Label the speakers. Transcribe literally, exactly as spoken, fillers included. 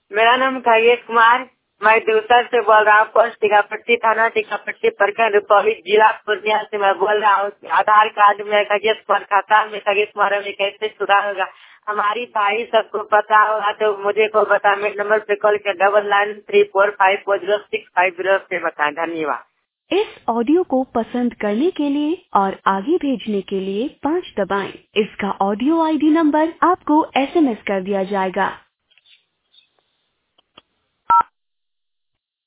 Speaker 1: मेरा नाम खगेश कुमार, मैं दूसर से बोल रहा हूँ। पोस्ट टीकापट्टी थाना टीकापट्टी प्रखंड रुपौली जिला पूर्णिया से मैं बोल रहा हूँ। आधार कार्ड में खगेश कुमार खाता में खगेश कुमार में कैसे सुधार होगा? हमारी भाई सबको पता होगा तो मुझे को बता। मेरे नंबर पे कॉल कर double nine three four five four zero six five zero पे बताएं। धन्यवाद।
Speaker 2: इस ऑडियो को पसंद करने के लिए और आगे भेजने के लिए पाँच दबाएं। इसका ऑडियो आईडी नंबर आपको एसएमएस कर दिया जाएगा।